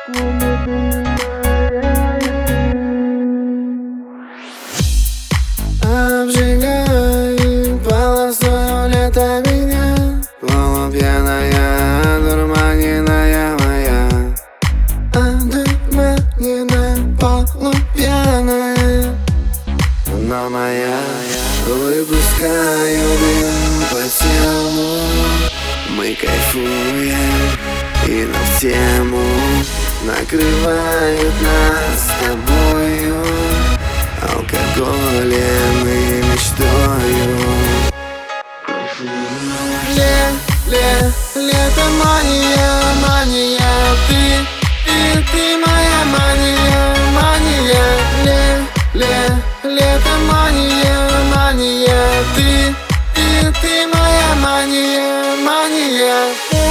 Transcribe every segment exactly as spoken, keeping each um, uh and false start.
Обжигает полосою лето меня, полупьяная, одурманенная моя, одурманенная, полупьяная, но моя. Выпускаю дым по телу, мы кайфуем, и на тему накрывают нас с тобою алкоголем и мечтою. Ле, ле, лето мания, мания, ты, ты, ты моя мания, мания. Ле, ле, лето мания, мания, ты, ты, ты моя мания, мания.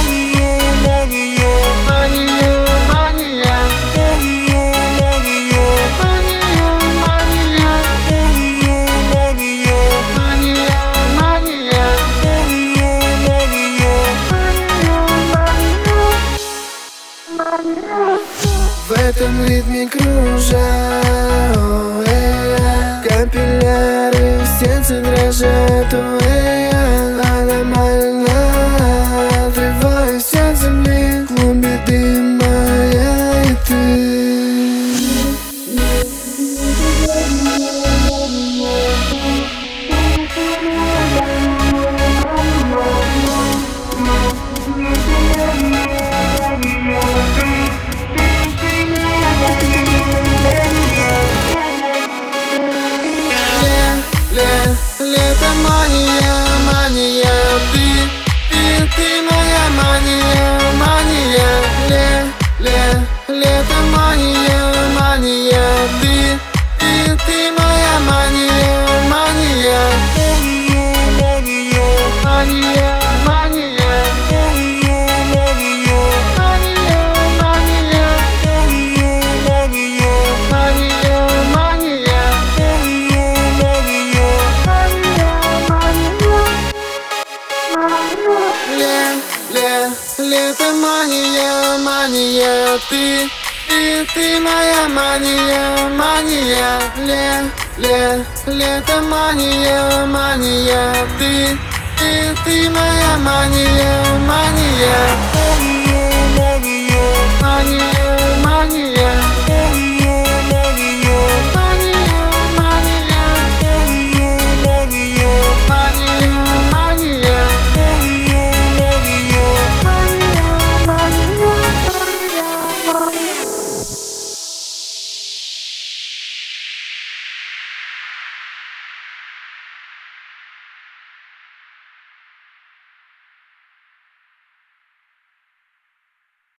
В этом ритме кружа, о, э, капилляры в сердце дрожат, о, э, аномально отрываюсь от земли, в клубе дыма я и ты. Лето мания, мания, ты, ты, ты моя мания, мания. Ле, ле, лето мания, мания, ты, ты, ты моя мания, мания. Мания, мания. Лето мания, мания, ты, ты, ты моя мания, мания. Ле, ле, лето мания, мания, ты, ты, ты моя мания, мания.